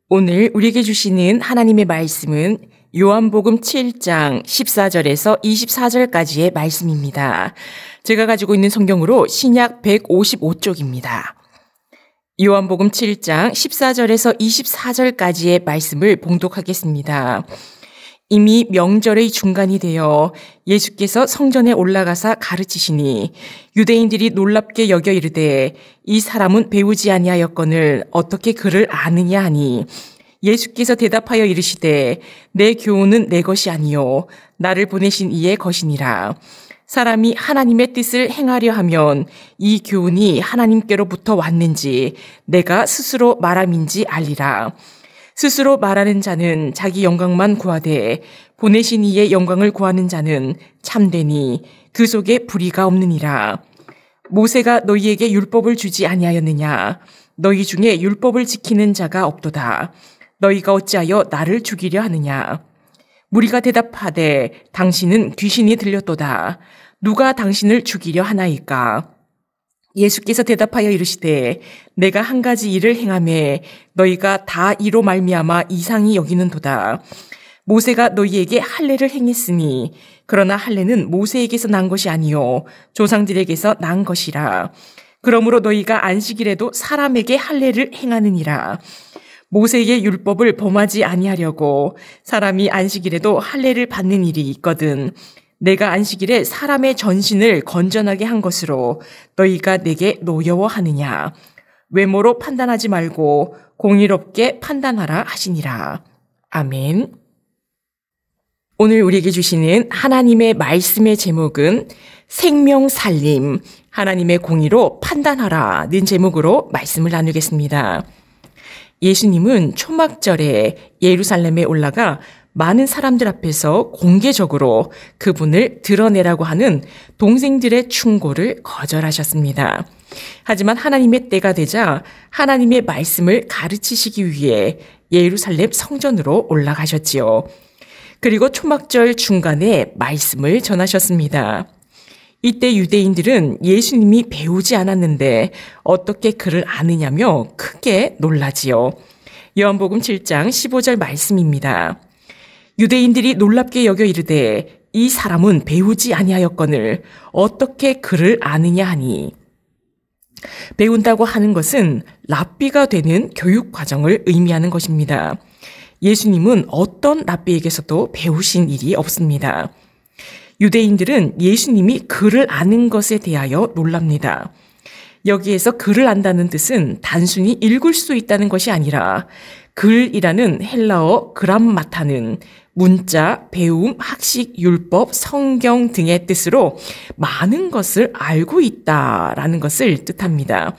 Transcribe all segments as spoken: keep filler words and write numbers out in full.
오늘 우리에게 주시는 하나님의 말씀은 요한복음 칠 장 십사 절에서 이십사 절까지의 말씀입니다. 제가 가지고 있는 성경으로 신약 백오십오 쪽입니다. 요한복음 칠 장 십사 절에서 이십사 절까지의 말씀을 봉독하겠습니다. 이미 명절의 중간이 되어 예수께서 성전에 올라가사 가르치시니 유대인들이 놀랍게 여겨 이르되 이 사람은 배우지 아니하였거늘 어떻게 그를 아느냐 하니 예수께서 대답하여 이르시되 내 교훈은 내 것이 아니요 나를 보내신 이의 것이니라. 사람이 하나님의 뜻을 행하려 하면 이 교훈이 하나님께로부터 왔는지 내가 스스로 말함인지 알리라. 스스로 말하는 자는 자기 영광만 구하되 보내신 이의 영광을 구하는 자는 참되니 그 속에 불의가 없느니라. 모세가 너희에게 율법을 주지 아니하였느냐? 너희 중에 율법을 지키는 자가 없도다. 너희가 어찌하여 나를 죽이려 하느냐? 무리가 대답하되 당신은 귀신이 들렸도다. 누가 당신을 죽이려 하나이까? 예수께서 대답하여 이르시되 내가 한 가지 일을 행하매 너희가 다 이로 말미암아 이상히 여기는도다. 모세가 너희에게 할례를 행했으니 그러나 할례는 모세에게서 난 것이 아니요 조상들에게서 난 것이라. 그러므로 너희가 안식일에도 사람에게 할례를 행하느니라. 모세의 율법을 범하지 아니하려고 사람이 안식일에도 할례를 받는 일이 있거든. 내가 안식일에 사람의 전신을 건전하게 한 것으로 너희가 내게 노여워하느냐. 외모로 판단하지 말고 공의롭게 판단하라 하시니라. 아멘. 오늘 우리에게 주시는 하나님의 말씀의 제목은 생명 살림, 하나님의 공의로 판단하라는 제목으로 말씀을 나누겠습니다. 예수님은 초막절에 예루살렘에 올라가 많은 사람들 앞에서 공개적으로 그분을 드러내라고 하는 동생들의 충고를 거절하셨습니다. 하지만 하나님의 때가 되자 하나님의 말씀을 가르치시기 위해 예루살렘 성전으로 올라가셨지요. 그리고 초막절 중간에 말씀을 전하셨습니다. 이때 유대인들은 예수님이 배우지 않았는데 어떻게 그를 아느냐며 크게 놀라지요. 요한복음 칠 장 십오 절 말씀입니다. 유대인들이 놀랍게 여겨 이르되 이 사람은 배우지 아니하였거늘 어떻게 그를 아느냐 하니. 배운다고 하는 것은 랍비가 되는 교육 과정을 의미하는 것입니다. 예수님은 어떤 랍비에게서도 배우신 일이 없습니다. 유대인들은 예수님이 글을 아는 것에 대하여 놀랍니다. 여기에서 글을 안다는 뜻은 단순히 읽을 수 있다는 것이 아니라 글이라는 헬라어 그람마타는 문자, 배움, 학식, 율법, 성경 등의 뜻으로 많은 것을 알고 있다라는 것을 뜻합니다.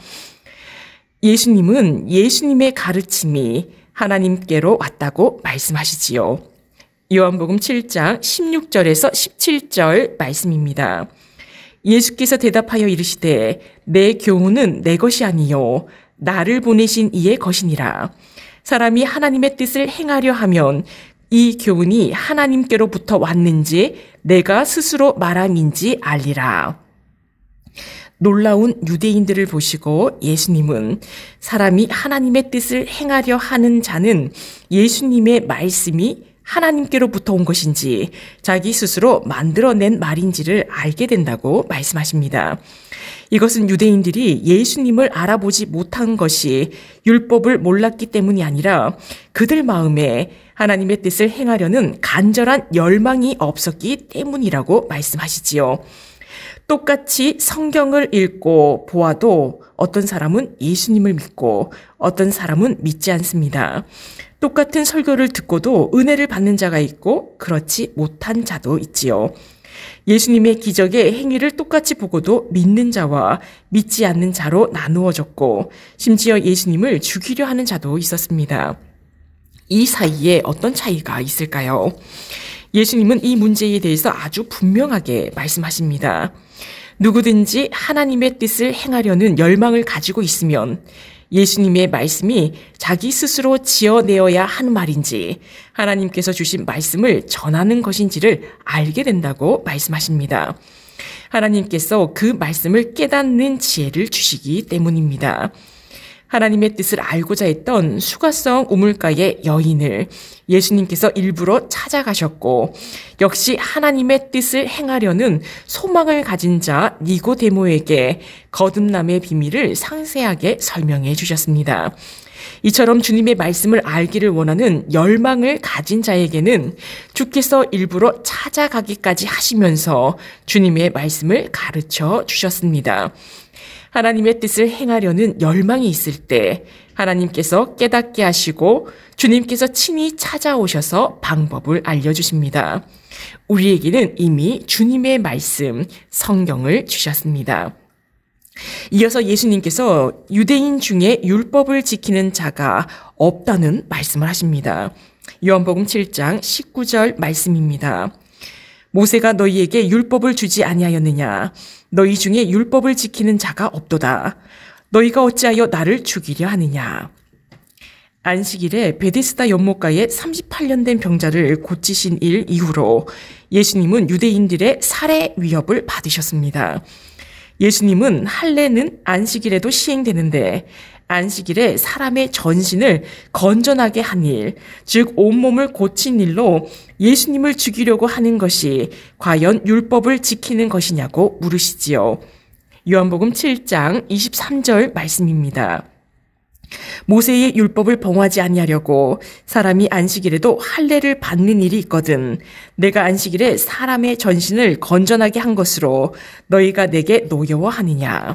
예수님은 예수님의 가르침이 하나님께로 왔다고 말씀하시지요. 요한복음 칠 장 십육 절에서 십칠 절 말씀입니다. 예수께서 대답하여 이르시되 내 교훈은 내 것이 아니요 나를 보내신 이의 것이니라. 사람이 하나님의 뜻을 행하려 하면 이 교훈이 하나님께로부터 왔는지 내가 스스로 말함인지 알리라. 놀라운 유대인들을 보시고 예수님은 사람이 하나님의 뜻을 행하려 하는 자는 예수님의 말씀이 하나님께로부터 온 것인지 자기 스스로 만들어낸 말인지를 알게 된다고 말씀하십니다. 이것은 유대인들이 예수님을 알아보지 못한 것이 율법을 몰랐기 때문이 아니라 그들 마음에 하나님의 뜻을 행하려는 간절한 열망이 없었기 때문이라고 말씀하시지요. 똑같이 성경을 읽고 보아도 어떤 사람은 예수님을 믿고 어떤 사람은 믿지 않습니다. 똑같은 설교를 듣고도 은혜를 받는 자가 있고 그렇지 못한 자도 있지요. 예수님의 기적의 행위를 똑같이 보고도 믿는 자와 믿지 않는 자로 나누어졌고 심지어 예수님을 죽이려 하는 자도 있었습니다. 이 사이에 어떤 차이가 있을까요? 예수님은 이 문제에 대해서 아주 분명하게 말씀하십니다. 누구든지 하나님의 뜻을 행하려는 열망을 가지고 있으면 예수님의 말씀이 자기 스스로 지어내어야 하는 말인지 하나님께서 주신 말씀을 전하는 것인지를 알게 된다고 말씀하십니다. 하나님께서 그 말씀을 깨닫는 지혜를 주시기 때문입니다. 하나님의 뜻을 알고자 했던 수가성 우물가의 여인을 예수님께서 일부러 찾아가셨고, 역시 하나님의 뜻을 행하려는 소망을 가진 자 니고데모에게 거듭남의 비밀을 상세하게 설명해 주셨습니다. 이처럼 주님의 말씀을 알기를 원하는 열망을 가진 자에게는 주께서 일부러 찾아가기까지 하시면서 주님의 말씀을 가르쳐 주셨습니다. 하나님의 뜻을 행하려는 열망이 있을 때 하나님께서 깨닫게 하시고 주님께서 친히 찾아오셔서 방법을 알려주십니다. 우리에게는 이미 주님의 말씀, 성경을 주셨습니다. 이어서 예수님께서 유대인 중에 율법을 지키는 자가 없다는 말씀을 하십니다. 요한복음 칠 장 십구 절 말씀입니다. 모세가 너희에게 율법을 주지 아니하였느냐? 너희 중에 율법을 지키는 자가 없도다. 너희가 어찌하여 나를 죽이려 하느냐? 안식일에 베데스다 연못가에 삼십팔 년 된 병자를 고치신 일 이후로 예수님은 유대인들의 살해 위협을 받으셨습니다. 예수님은 할례는 안식일에도 시행되는데 안식일에 사람의 전신을 건전하게 한 일, 즉 온몸을 고친 일로 예수님을 죽이려고 하는 것이 과연 율법을 지키는 것이냐고 물으시지요. 요한복음 칠 장 이십삼 절 말씀입니다. 모세의 율법을 범하지 아니하려고 사람이 안식일에도 할례를 받는 일이 있거든 내가 안식일에 사람의 전신을 건전하게 한 것으로 너희가 내게 노여워하느냐.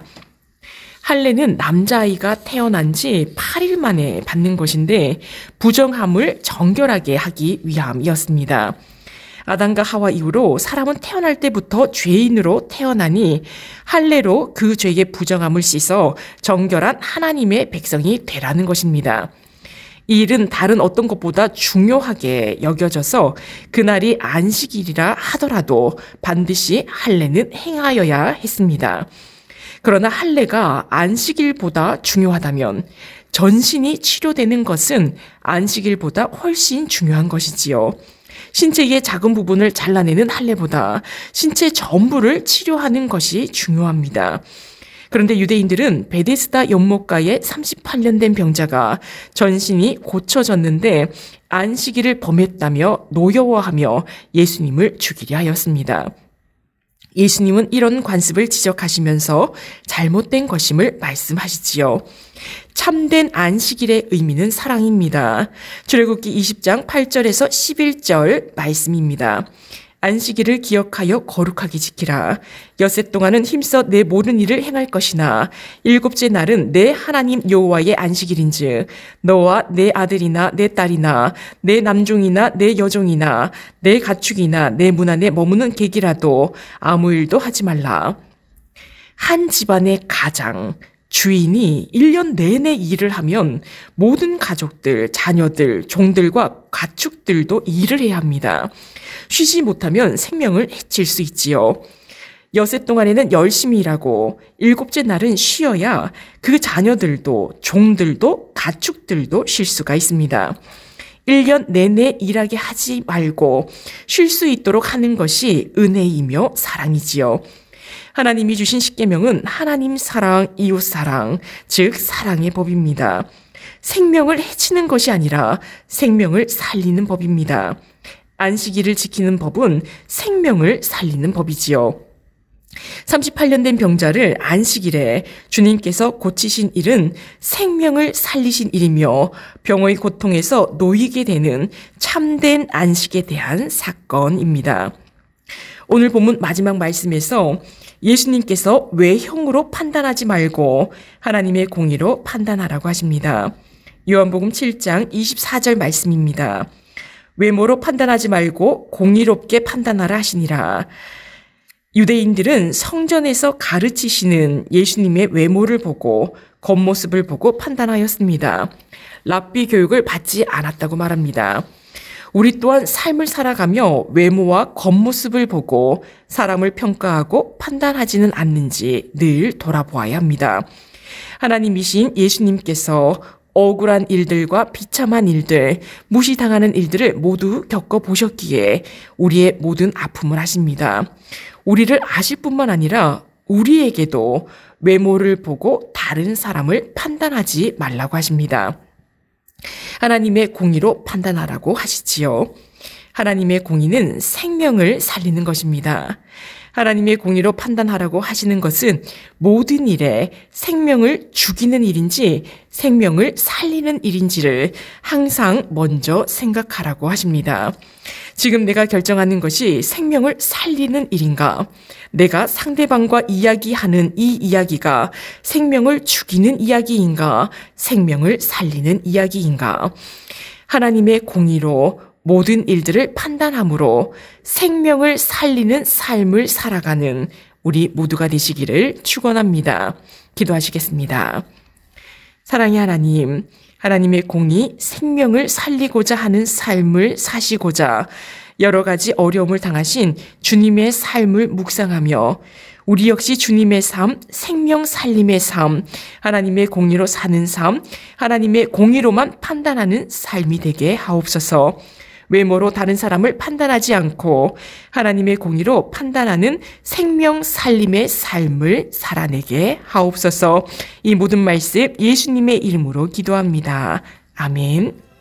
할례는 남자아이가 태어난 지 팔 일 만에 받는 것인데 부정함을 정결하게 하기 위함이었습니다. 아담과 하와 이후로 사람은 태어날 때부터 죄인으로 태어나니 할례로 그 죄의 부정함을 씻어 정결한 하나님의 백성이 되라는 것입니다. 이 일은 다른 어떤 것보다 중요하게 여겨져서 그날이 안식일이라 하더라도 반드시 할례는 행하여야 했습니다. 그러나 할례가 안식일보다 중요하다면 전신이 치료되는 것은 안식일보다 훨씬 중요한 것이지요. 신체의 작은 부분을 잘라내는 할례보다 신체 전부를 치료하는 것이 중요합니다. 그런데 유대인들은 베데스다 연못가에 삼십팔 년 된 병자가 전신이 고쳐졌는데 안식일을 범했다며 노여워하며 예수님을 죽이려 하였습니다. 예수님은 이런 관습을 지적하시면서 잘못된 것임을 말씀하시지요. 참된 안식일의 의미는 사랑입니다. 출애굽기 이십 장 팔 절에서 십일 절 말씀입니다. 안식일을 기억하여 거룩하게 지키라. 엿새 동안은 힘써 내 모든 일을 행할 것이나 일곱째 날은 내 하나님 여호와의 안식일인즉 너와 내 아들이나 내 딸이나 내 남종이나 내 여종이나 내 가축이나 내 문 안에 머무는 객이라도 아무 일도 하지 말라. 한 집안의 가장 주인이 일 년 내내 일을 하면 모든 가족들, 자녀들, 종들과 가축들도 일을 해야 합니다. 쉬지 못하면 생명을 해칠 수 있지요. 엿새 동안에는 열심히 일하고 일곱째 날은 쉬어야 그 자녀들도 종들도 가축들도 쉴 수가 있습니다. 일 년 내내 일하게 하지 말고 쉴 수 있도록 하는 것이 은혜이며 사랑이지요. 하나님이 주신 십계명은 하나님 사랑, 이웃 사랑, 즉 사랑의 법입니다. 생명을 해치는 것이 아니라 생명을 살리는 법입니다. 안식일을 지키는 법은 생명을 살리는 법이지요. 삼십팔 년 된 병자를 안식일에 주님께서 고치신 일은 생명을 살리신 일이며 병의 고통에서 놓이게 되는 참된 안식에 대한 사건입니다. 오늘 본문 마지막 말씀에서 예수님께서 외형으로 판단하지 말고 하나님의 공의로 판단하라고 하십니다. 요한복음 칠 장 이십사 절 말씀입니다. 외모로 판단하지 말고 공의롭게 판단하라 하시니라. 유대인들은 성전에서 가르치시는 예수님의 외모를 보고 겉모습을 보고 판단하였습니다. 랍비 교육을 받지 않았다고 말합니다. 우리 또한 삶을 살아가며 외모와 겉모습을 보고 사람을 평가하고 판단하지는 않는지 늘 돌아보아야 합니다. 하나님이신 예수님께서 억울한 일들과 비참한 일들, 무시당하는 일들을 모두 겪어보셨기에 우리의 모든 아픔을 아십니다. 우리를 아실 뿐만 아니라 우리에게도 외모를 보고 다른 사람을 판단하지 말라고 하십니다. 하나님의 공의로 판단하라고 하시지요. 하나님의 공의는 생명을 살리는 것입니다. 하나님의 공의로 판단하라고 하시는 것은 모든 일에 생명을 죽이는 일인지 생명을 살리는 일인지를 항상 먼저 생각하라고 하십니다. 지금 내가 결정하는 것이 생명을 살리는 일인가? 내가 상대방과 이야기하는 이 이야기가 생명을 죽이는 이야기인가? 생명을 살리는 이야기인가? 하나님의 공의로 모든 일들을 판단함으로 생명을 살리는 삶을 살아가는 우리 모두가 되시기를 축원합니다. 기도하시겠습니다. 사랑의 하나님, 하나님의 공의, 생명을 살리고자 하는 삶을 사시고자 여러 가지 어려움을 당하신 주님의 삶을 묵상하며 우리 역시 주님의 삶, 생명 살림의 삶, 하나님의 공의로 사는 삶, 하나님의 공의로만 판단하는 삶이 되게 하옵소서. 외모로 다른 사람을 판단하지 않고 하나님의 공의로 판단하는 생명 살림의 삶을 살아내게 하옵소서. 이 모든 말씀 예수님의 이름으로 기도합니다. 아멘.